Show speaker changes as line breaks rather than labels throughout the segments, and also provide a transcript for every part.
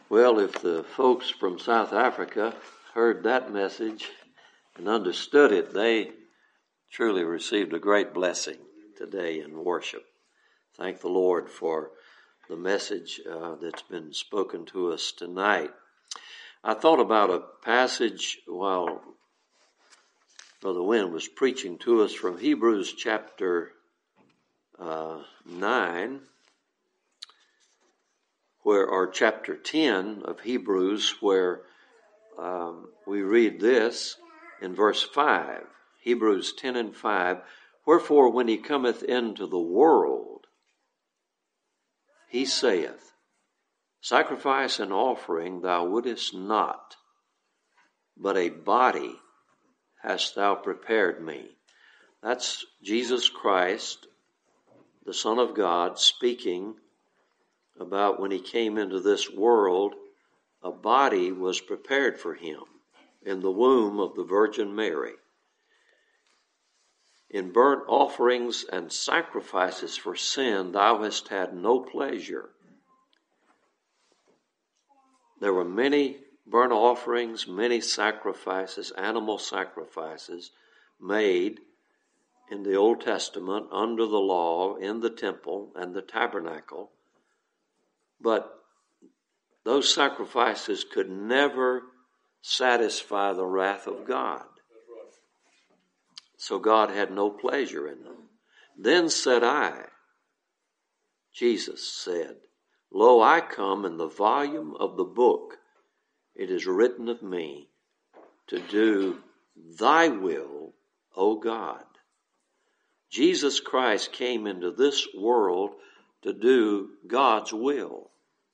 Well, if the folks from South Africa heard that message and understood it, they truly received a great blessing today in worship. Thank the Lord for the message that's been spoken to us tonight. I thought about a passage while Brother Wynn was preaching to us from Hebrews chapter 9, or chapter 10 of Hebrews, where we read this in verse 5, Hebrews 10 and 5, "Wherefore when he cometh into the world, he saith, Sacrifice and offering thou wouldest not, but a body hast thou prepared me." That's Jesus Christ, the Son of God, speaking about when he came into this world, a body was prepared for him in the womb of the Virgin Mary. In burnt offerings and sacrifices for sin thou hast had no pleasure. There were many burnt offerings, many sacrifices, animal sacrifices made in the Old Testament under the law in the temple and the tabernacle. But those sacrifices could never satisfy the wrath of God. So God had no pleasure in them. Then said I, Jesus said, Lo, I come in the volume of the book. It is written of me to do thy will, O God. Jesus Christ came into this world to do God's will.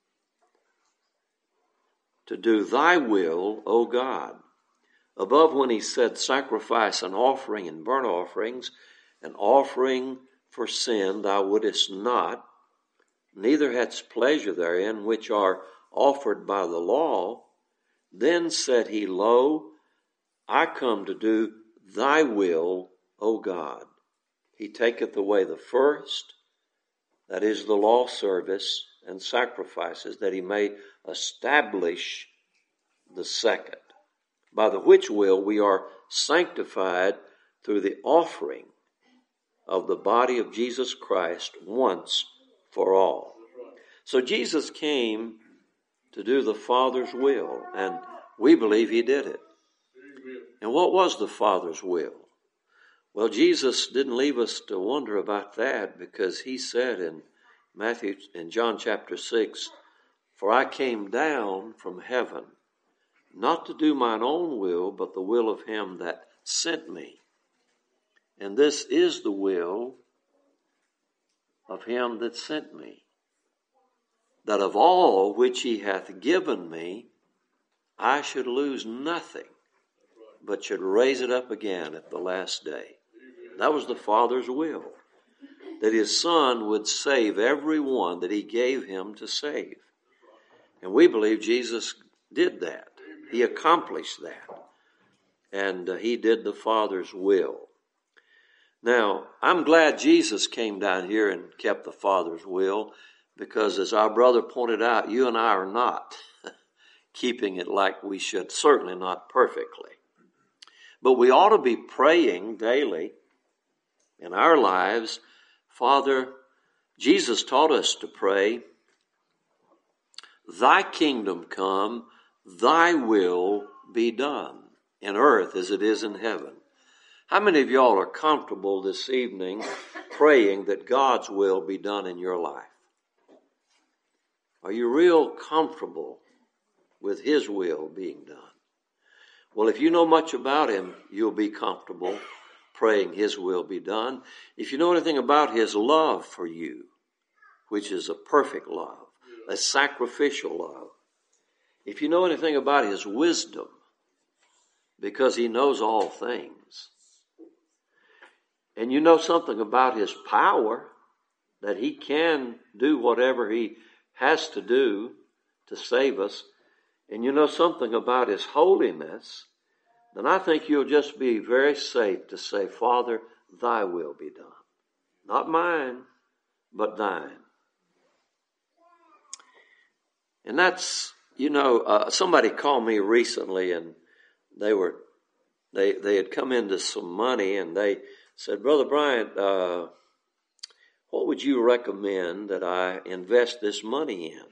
To do thy will, O God. Above when he said sacrifice and offering and burnt offerings, an offering for sin thou wouldest not, neither hadst pleasure therein which are offered by the law. Then said he, Lo, I come to do thy will, O God. He taketh away the first, that is the law service and sacrifices, that he may establish the second, by the which will we are sanctified through the offering of the body of Jesus Christ once for all. So Jesus came to do the Father's will, and we believe he did it. And what was the Father's will? Well, Jesus didn't leave us to wonder about that, because he said in John chapter 6, For I came down from heaven, not to do mine own will, but the will of him that sent me. And this is the will of him that sent me, that of all which he hath given me, I should lose nothing, but should raise it up again at the last day. That was the Father's will, that his Son would save everyone that he gave him to save. And we believe Jesus did that. He accomplished that. And he did the Father's will. Now, I'm glad Jesus came down here and kept the Father's will, because as our brother pointed out, you and I are not keeping it like we should, certainly not perfectly. But we ought to be praying daily in our lives, Father, Jesus taught us to pray, Thy kingdom come, thy will be done in earth as it is in heaven. How many of y'all are comfortable this evening praying that God's will be done in your life? Are you real comfortable with his will being done? Well, if you know much about him, you'll be comfortable praying his will be done. If you know anything about his love for you, which is a perfect love, a sacrificial love, if you know anything about his wisdom, because he knows all things, and you know something about his power, that he can do whatever he has to do to save us, and you know something about his holiness, then I think you'll just be very safe to say, Father, thy will be done. Not mine, but thine. And that's Somebody called me recently, and they had come into some money, and they said, Brother Bryant, what would you recommend that I invest this money in?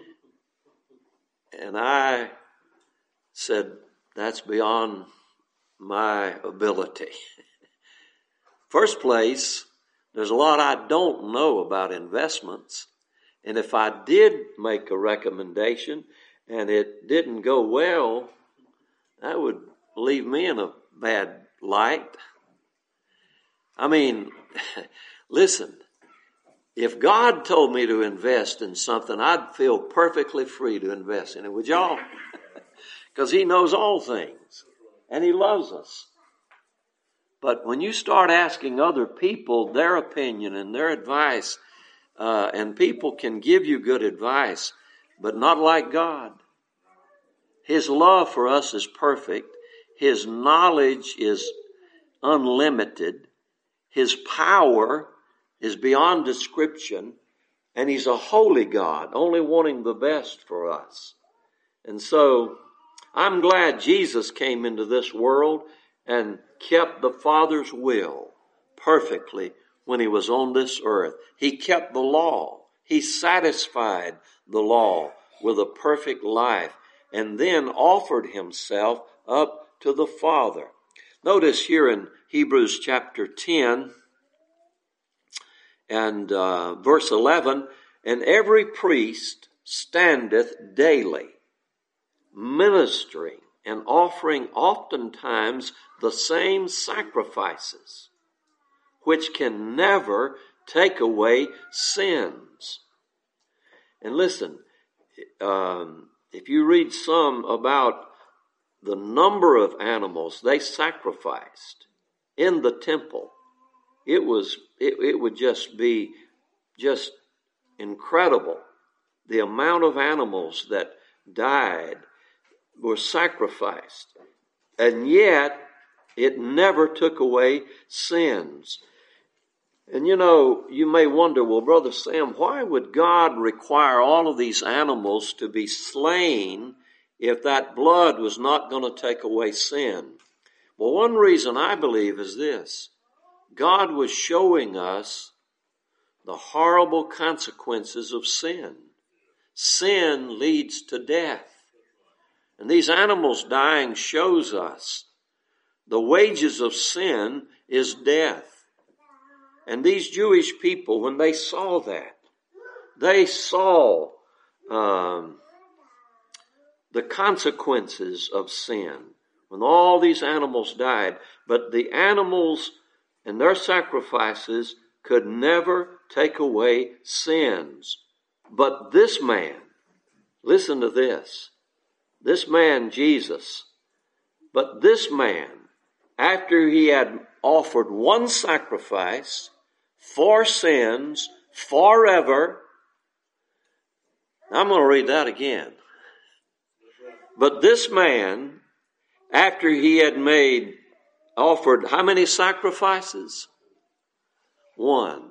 And I said, that's beyond my ability. First place, there's a lot I don't know about investments. And if I did make a recommendation and it didn't go well, that would leave me in a bad light. I mean, listen, if God told me to invest in something, I'd feel perfectly free to invest in it. Would y'all? Because He knows all things and He loves us. But when you start asking other people their opinion and their advice, and people can give you good advice, but not like God. His love for us is perfect. His knowledge is unlimited. His power is beyond description. And He's a holy God, only wanting the best for us. And so I'm glad Jesus came into this world and kept the Father's will perfectly when He was on this earth. He kept the law. He satisfied the law with a perfect life and then offered Himself up to the Father. Notice here in Hebrews chapter 10 and verse 11, and every priest standeth daily, ministering and offering oftentimes the same sacrifices, which can never take away sins. And listen, if you read some about the number of animals they sacrificed in the temple, it would just be just incredible. The amount of animals that died were sacrificed. And yet, it never took away sins. And you may wonder, well, Brother Sam, why would God require all of these animals to be slain if that blood was not going to take away sin? Well, one reason I believe is this. God was showing us the horrible consequences of sin. Sin leads to death. And these animals dying shows us the wages of sin is death. And these Jewish people, when they saw that, they saw the consequences of sin when all these animals died. But the animals and their sacrifices could never take away sins. But this man, listen to this, this man Jesus, but this man, after He had offered one sacrifice for sins forever. I'm going to read that again. But this man, after He had offered how many sacrifices? One.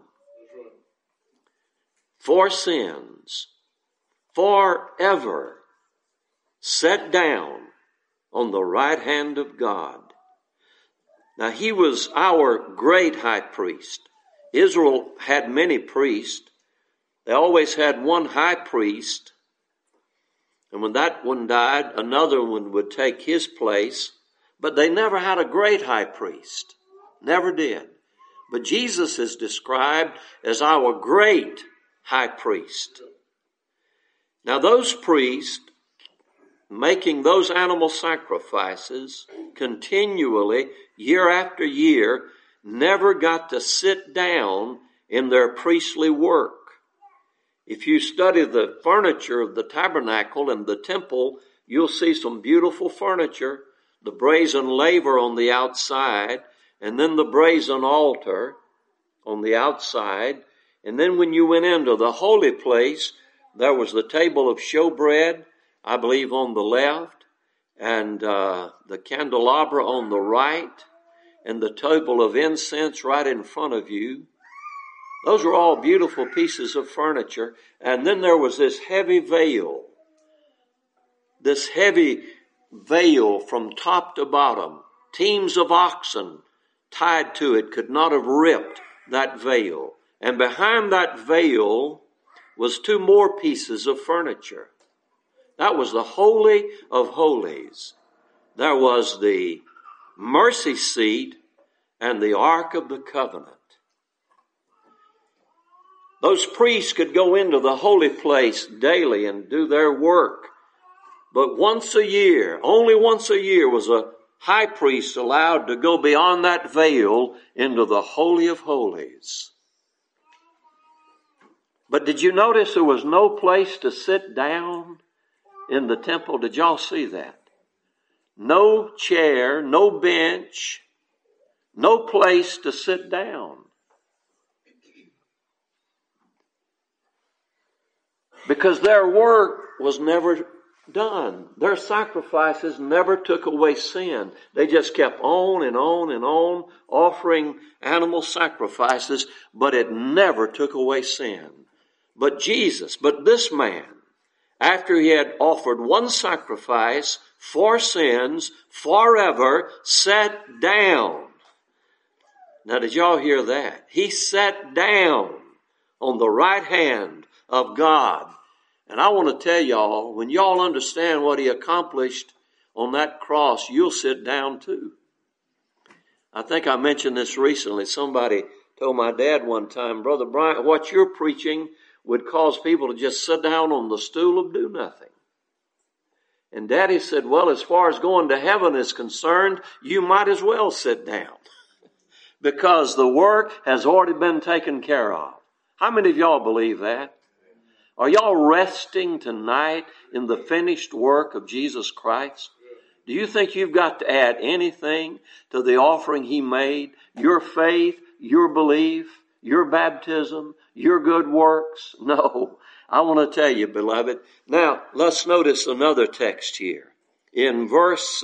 For sins, forever, set down on the right hand of God. Now, He was our great high priest. Israel had many priests. They always had one high priest. And when that one died, another one would take his place. But they never had a great high priest. Never did. But Jesus is described as our great high priest. Now, those priests making those animal sacrifices continually, year after year, never got to sit down in their priestly work. If you study the furniture of the tabernacle and the temple, you'll see some beautiful furniture, the brazen laver on the outside, and then the brazen altar on the outside. And then when you went into the holy place, there was the table of showbread, I believe, on the left, and the candelabra on the right, and the table of incense right in front of you. Those were all beautiful pieces of furniture. And then there was this heavy veil this heavy veil from top to bottom. Teams of oxen tied to it could not have ripped that veil. And behind that veil was two more pieces of furniture. That was the Holy of Holies. There was the mercy seat and the Ark of the Covenant. Those priests could go into the holy place daily and do their work. But once a year, only once a year, was a high priest allowed to go beyond that veil into the Holy of Holies. But did you notice there was no place to sit down in the temple? Did y'all see that? No chair, no bench, no place to sit down. Because their work was never done. Their sacrifices never took away sin. They just kept on and on and on offering animal sacrifices, but it never took away sin. But Jesus, but this man, after he had offered one sacrifice for sins forever, sat down. Now, did y'all hear that? He sat down on the right hand of God. And I want to tell y'all, when y'all understand what he accomplished on that cross, you'll sit down too. I think I mentioned this recently. Somebody told my dad one time, Brother Bryant, what you're preaching would cause people to just sit down on the stool of do nothing. And Daddy said, well, as far as going to heaven is concerned, you might as well sit down because the work has already been taken care of. How many of y'all believe that? Are y'all resting tonight in the finished work of Jesus Christ? Do you think you've got to add anything to the offering he made? Your faith, your belief, your baptism, your good works? No. I want to tell you, beloved. Now, let's notice another text here. In verse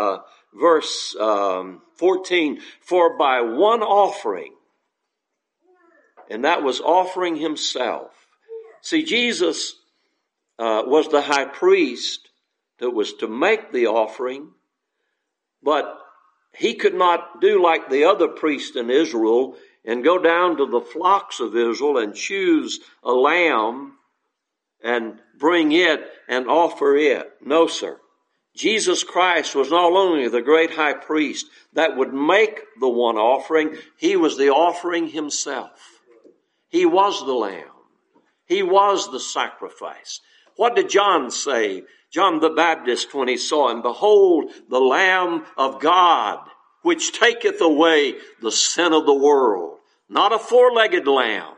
14, for by one offering, and that was offering himself. See, Jesus was the high priest that was to make the offering, but he could not do like the other priests in Israel and go down to the flocks of Israel and choose a lamb and bring it and offer it. No, sir. Jesus Christ was not only the great high priest that would make the one offering, he was the offering himself. He was the lamb. He was the sacrifice. What did John say? John the Baptist, when he saw him, behold, the Lamb of God, which taketh away the sin of the world. Not a four-legged lamb,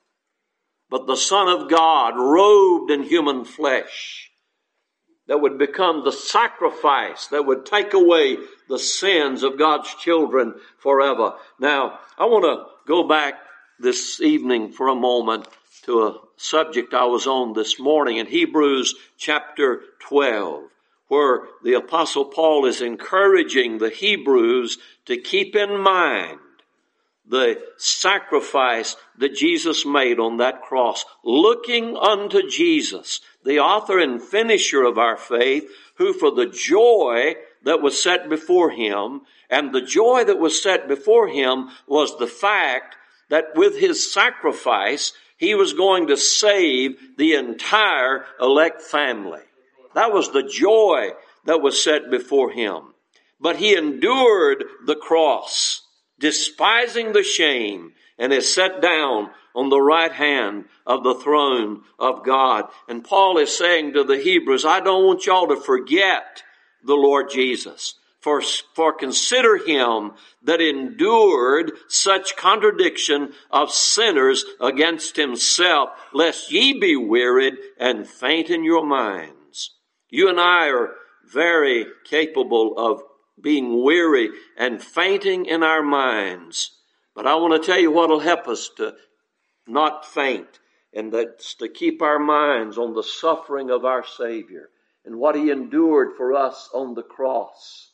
but the Son of God, robed in human flesh, that would become the sacrifice that would take away the sins of God's children forever. Now, I want to go back this evening for a moment to a subject I was on this morning in Hebrews chapter 12, where the Apostle Paul is encouraging the Hebrews to keep in mind the sacrifice that Jesus made on that cross, looking unto Jesus, the author and finisher of our faith, who for the joy that was set before him, and the joy that was set before him was the fact that with his sacrifice, he was going to save the entire elect family. That was the joy that was set before him. But he endured the cross, despising the shame, and is set down on the right hand of the throne of God. And Paul is saying to the Hebrews, I don't want y'all to forget the Lord Jesus. For consider him that endured such contradiction of sinners against himself, lest ye be wearied and faint in your minds. You and I are very capable of being weary and fainting in our minds. But I want to tell you what will help us to not faint, and that's to keep our minds on the suffering of our Savior and what he endured for us on the cross.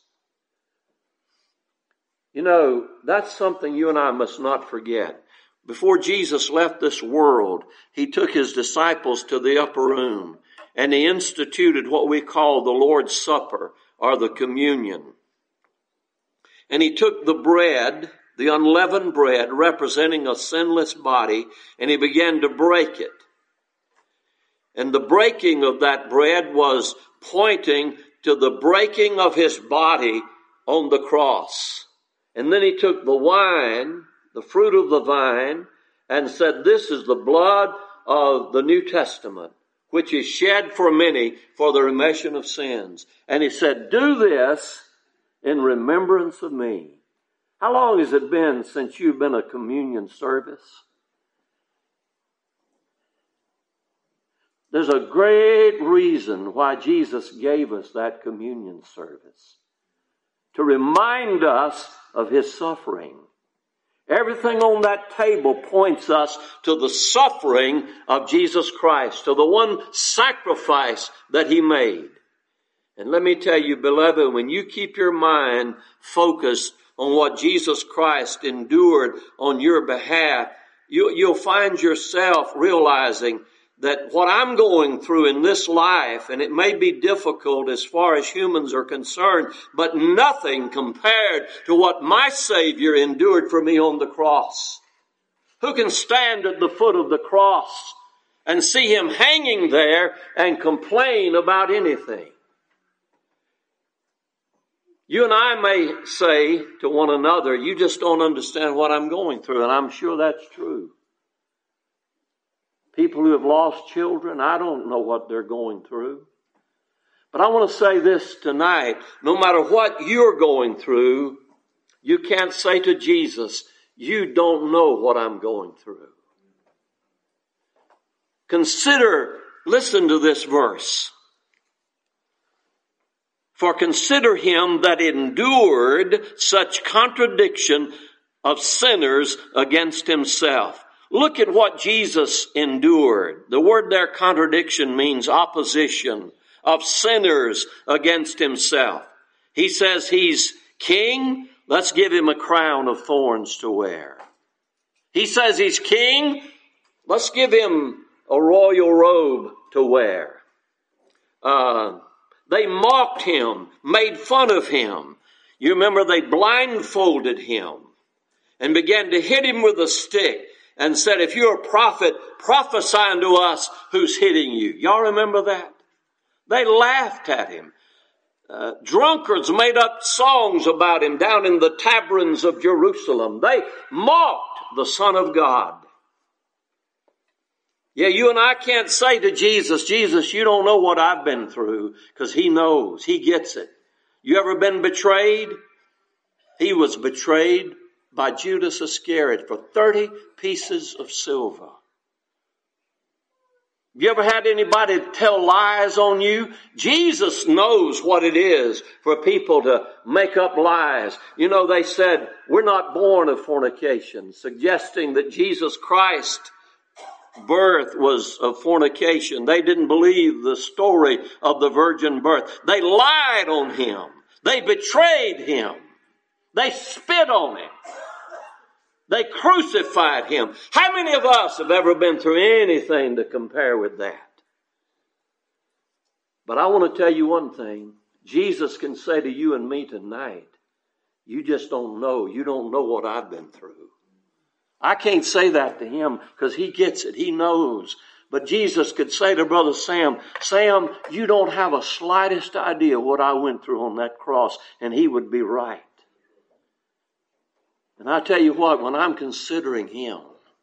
You know, that's something you and I must not forget. Before Jesus left this world, he took his disciples to the upper room and he instituted what we call the Lord's Supper or the communion. And he took the bread, the unleavened bread representing a sinless body, and he began to break it. And the breaking of that bread was pointing to the breaking of his body on the cross. And then he took the wine, the fruit of the vine, and said, this is the blood of the New Testament, which is shed for many for the remission of sins. And he said, do this in remembrance of me. How long has it been since you've been a communion service? There's a great reason why Jesus gave us that communion service. To remind us of his suffering. Everything on that table points us to the suffering of Jesus Christ, to the one sacrifice that he made. And let me tell you, beloved, when you keep your mind focused on what Jesus Christ endured on your behalf, you'll find yourself realizing that what I'm going through in this life, and it may be difficult as far as humans are concerned, but nothing compared to what my Savior endured for me on the cross. Who can stand at the foot of the cross and see him hanging there and complain about anything? You and I may say to one another, you just don't understand what I'm going through, and I'm sure that's true. People who have lost children, I don't know what they're going through. But I want to say this tonight, no matter what you're going through, you can't say to Jesus, you don't know what I'm going through. Listen to this verse. For consider him that endured such contradiction of sinners against himself. Look at what Jesus endured. The word there, contradiction, means opposition of sinners against himself. He says he's king. Let's give him a crown of thorns to wear. He says he's king. Let's give him a royal robe to wear. They mocked him, made fun of him. You remember they blindfolded him and began to hit him with a stick and said, if you're a prophet, prophesy unto us who's hitting you. Y'all remember that? They laughed at him. Drunkards made up songs about him down in the taverns of Jerusalem. They mocked the Son of God. Yeah, you and I can't say to Jesus, Jesus, you don't know what I've been through, because he knows. He gets it. You ever been betrayed? He was betrayed by Judas Iscariot for 30 pieces of silver. You ever had anybody tell lies on you? Jesus knows what it is for people to make up lies. You know, they said, we're not born of fornication, suggesting that Jesus Christ's birth was of fornication. They didn't believe the story of the virgin birth. They lied on him. They betrayed him. They spit on him. They crucified him. How many of us have ever been through anything to compare with that? But I want to tell you one thing. Jesus can say to you and me tonight, you just don't know. You don't know what I've been through. I can't say that to him because he gets it. He knows. But Jesus could say to Brother Sam, Sam, you don't have a slightest idea what I went through on that cross. And he would be right. And I tell you what, when I'm considering him,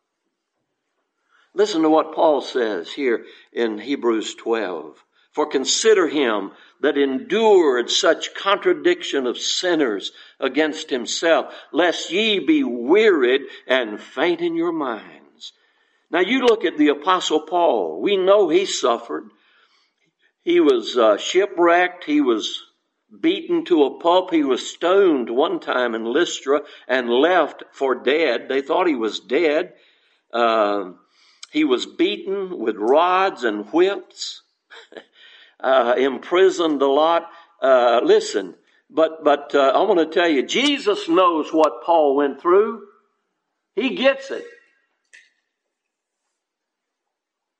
listen to what Paul says here in Hebrews 12. For consider him that endured such contradiction of sinners against himself, lest ye be wearied and faint in your minds. Now you look at the Apostle Paul. We know he suffered. He was shipwrecked. He was beaten to a pulp. He was stoned one time in Lystra and left for dead. They thought he was dead. He was beaten with rods and whips, imprisoned a lot. Listen, but I want to tell you, Jesus knows what Paul went through. He gets it.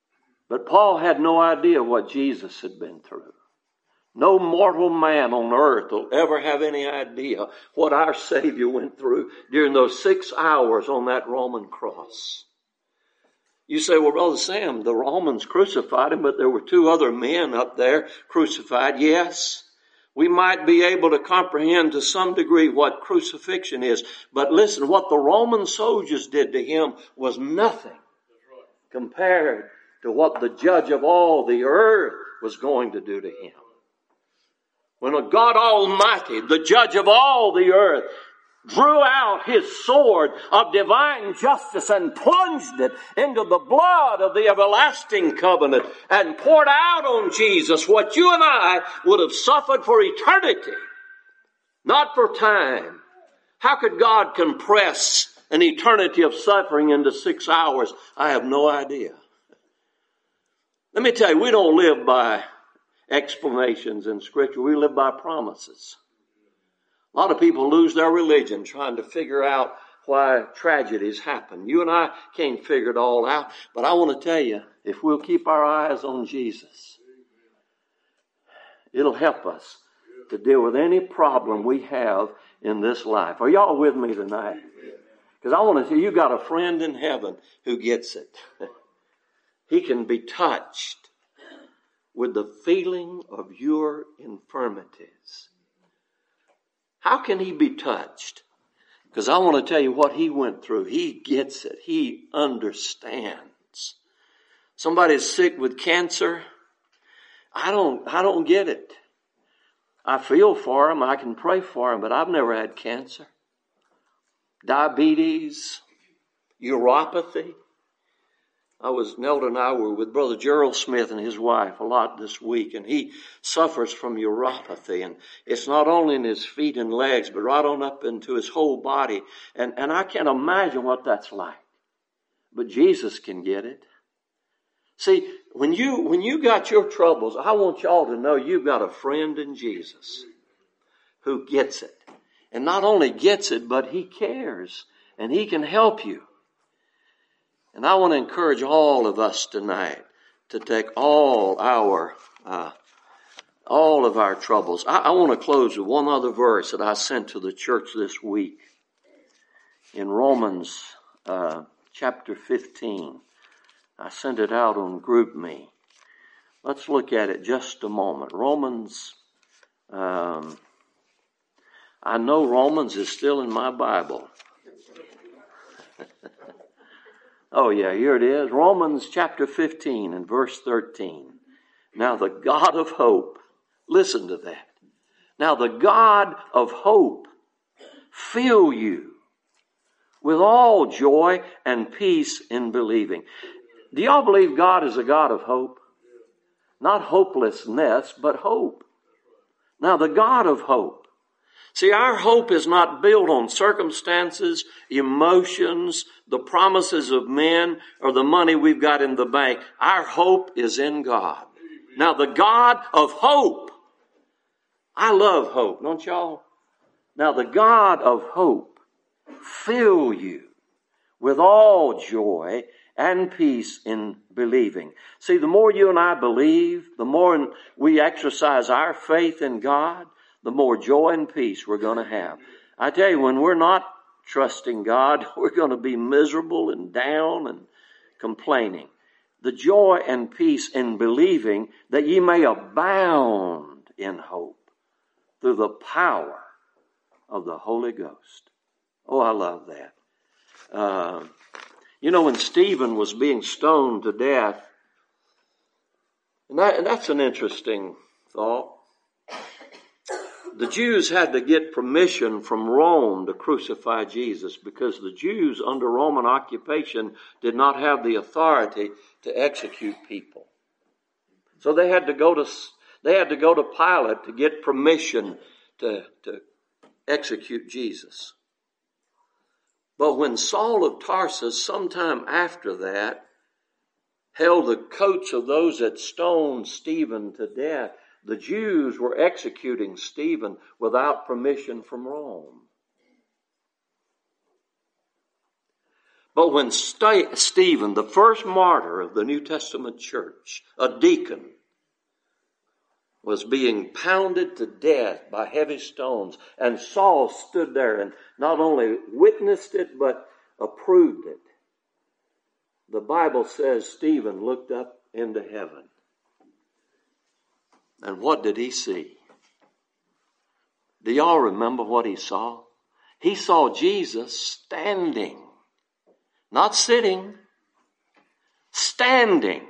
But Paul had no idea what Jesus had been through. No mortal man on earth will ever have any idea what our Savior went through during those 6 hours on that Roman cross. You say, well, Brother Sam, the Romans crucified him, but there were 2 other men up there crucified. Yes, we might be able to comprehend to some degree what crucifixion is. But listen, what the Roman soldiers did to him was nothing compared to what the judge of all the earth was going to do to him. When a God Almighty, the judge of all the earth, drew out his sword of divine justice and plunged it into the blood of the everlasting covenant and poured out on Jesus what you and I would have suffered for eternity, not for time. How could God compress an eternity of suffering into 6 hours? I have no idea. Let me tell you, we don't live by explanations in Scripture. We live by promises. A lot of people lose their religion trying to figure out why tragedies happen. You and I can't figure it all out. But I want to tell you, if we'll keep our eyes on Jesus, it'll help us to deal with any problem we have in this life. Are y'all with me tonight? Because I want to tell you, you got a friend in heaven who gets it. He can be touched with the feeling of your infirmities. How can he be touched? Because I want to tell you what he went through. He gets it. He understands. Somebody's sick with cancer. I don't get it. I feel for him. I can pray for him, but I've never had cancer. Diabetes, uropathy. Nelda and I were with Brother Gerald Smith and his wife a lot this week, and he suffers from uropathy, and it's not only in his feet and legs, but right on up into his whole body, and I can't imagine what that's like. But Jesus can get it. See, when you got your troubles, I want y'all to know you've got a friend in Jesus who gets it. And not only gets it, but he cares, and he can help you. And I want to encourage all of us tonight to take all of our troubles. I want to close with one other verse that I sent to the church this week in Romans chapter 15. I sent it out on GroupMe. Let's look at it just a moment. Romans, I know Romans is still in my Bible. Oh yeah, here it is. Romans chapter 15 and verse 13. Now the God of hope, listen to that. Now the God of hope fill you with all joy and peace in believing. Do y'all believe God is a God of hope? Not hopelessness, but hope. Now the God of hope. See, our hope is not built on circumstances, emotions, the promises of men, or the money we've got in the bank. Our hope is in God. Now, the God of hope. I love hope, don't y'all? Now, the God of hope fill you with all joy and peace in believing. See, the more you and I believe, the more we exercise our faith in God, the more joy and peace we're going to have. I tell you, when we're not trusting God, we're going to be miserable and down and complaining. The joy and peace in believing that ye may abound in hope through the power of the Holy Ghost. Oh, I love that. When Stephen was being stoned to death, and that's an interesting thought. The Jews had to get permission from Rome to crucify Jesus because the Jews under Roman occupation did not have the authority to execute people. So they had to go to Pilate to get permission to execute Jesus. But when Saul of Tarsus, sometime after that, held the coats of those that stoned Stephen to death, the Jews were executing Stephen without permission from Rome. But when Stephen, the first martyr of the New Testament church, a deacon, was being pounded to death by heavy stones, and Saul stood there and not only witnessed it, but approved it, the Bible says Stephen looked up into heaven. And what did he see? Do y'all remember what he saw? He saw Jesus standing. Not sitting. Standing.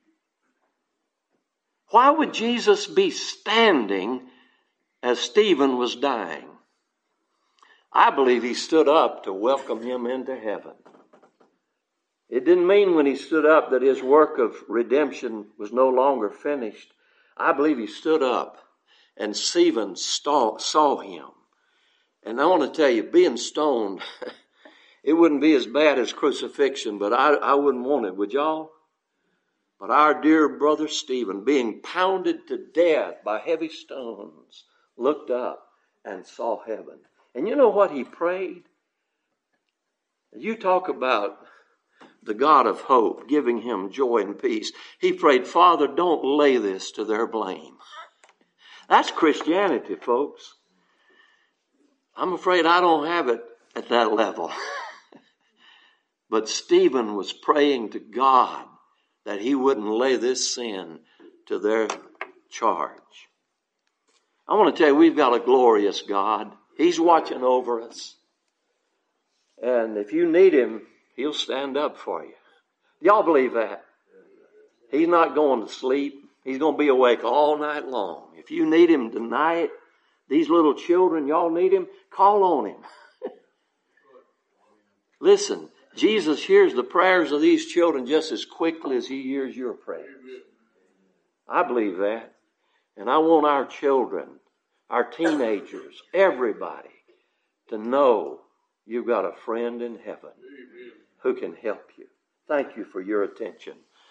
Why would Jesus be standing as Stephen was dying? I believe he stood up to welcome him into heaven. It didn't mean when he stood up that his work of redemption was no longer finished. I believe he stood up and Stephen saw him. And I want to tell you, being stoned, it wouldn't be as bad as crucifixion, but I wouldn't want it, would y'all? But our dear brother Stephen, being pounded to death by heavy stones, looked up and saw heaven. And you know what he prayed? You talk about the God of hope, giving him joy and peace. He prayed, Father, don't lay this to their blame. That's Christianity, folks. I'm afraid I don't have it at that level. But Stephen was praying to God that he wouldn't lay this sin to their charge. I want to tell you, we've got a glorious God. He's watching over us. And if you need him, he'll stand up for you. Y'all believe that? He's not going to sleep. He's going to be awake all night long. If you need him tonight, these little children, y'all need him, call on him. Listen, Jesus hears the prayers of these children just as quickly as he hears your prayers. I believe that. And I want our children, our teenagers, everybody to know you've got a friend in heaven who can help you. Thank you for your attention.